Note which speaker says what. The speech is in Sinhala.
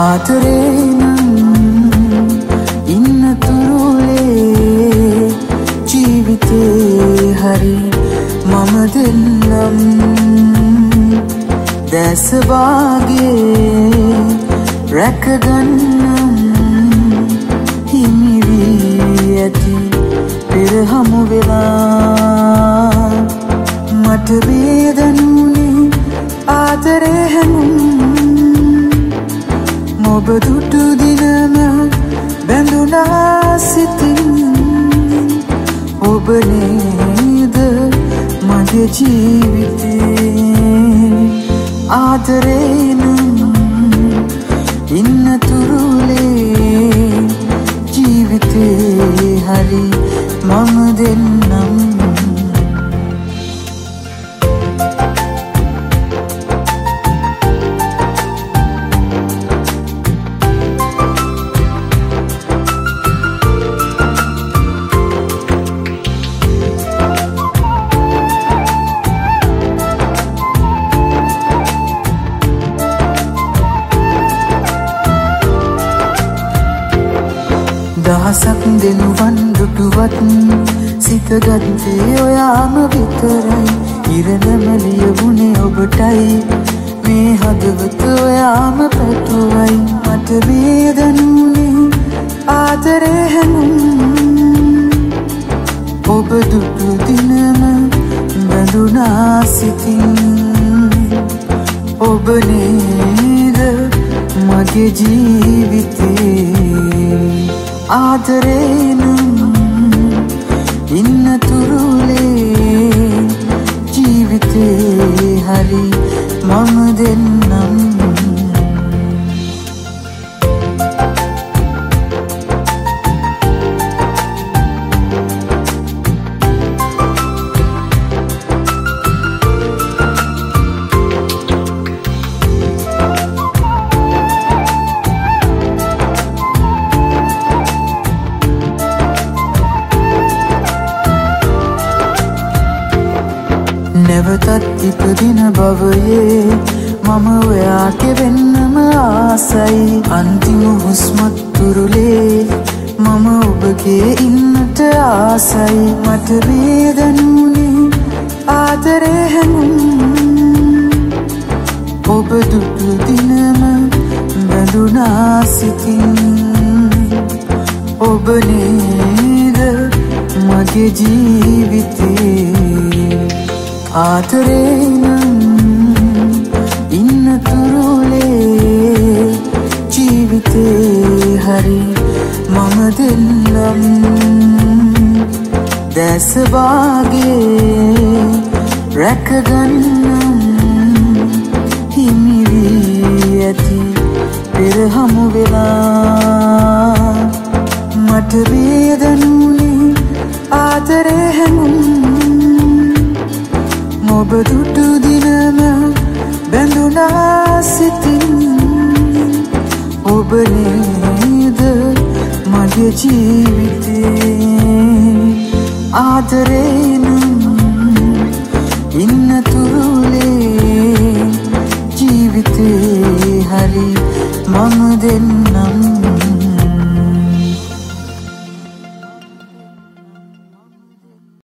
Speaker 1: ආදරේ නම් ඉන්න තුරුලේ ජීවිතේ හරි මම දෙන්නම් දැස වාගේ රැකගන්නම් හිමි වී ඇති පෙර හමු වෙලා මට වේදනුනේ ආදරේ හැමුම් ඔබ දුටු දිනම බැඳුනා සිතින් ඔබ නේද මගේ ජීවිතේ ආදරේ නම් ඉන්න තුරුලේ ජීවිතේ හරි මම දෙන්නම් දහසක් දෙනුවන් දුටුවත් සිතගත්තේ ඔයාම විතරයි ඉරණමලිය වුණේ ඔබටයි මේ හදවත ඔයාම පැතුවයි මට වේදනුනේ ආදරේ හැමුම් ඔබ දුටු දිනම බැඳුනා සිතින් ඔබ නේද මගේ ජීවිතේ ආදරේ නම් ඉන්න තුරුලේ ජීවිතේ හරි මම දෙන්නම් නැවතත් ඉපදින බවයේ මම ඔයාගේ වෙන්නම ආසයි අන්තිම හුස්මත් තුරුලේ මම ඔබගේ ඉන්නට ආසයි මට වේදනුනේ ආදරේ හැමුම් ඔබ දුටු දිනම බැඳුනා සිතින් ඔබ නේද මගේ ජීවිතේ ආදරේ නම් ඉන්න තුරුලේ ජීවිතේ හරි මම දෙන්නම් දැස වාගේ රැකගන්නම් හිමි වී ඇති පෙර හමු වෙලා මට වේදනුනේ ආදරේ හැමුම් ඔබ දුටු දිනම බැඳුනා සිතින් ඔබ නේද මගේ ජීවිතේ ආදරේ නම් ඉන්න තුරුලේ ජීවිතේ හරි මම දෙන්නම්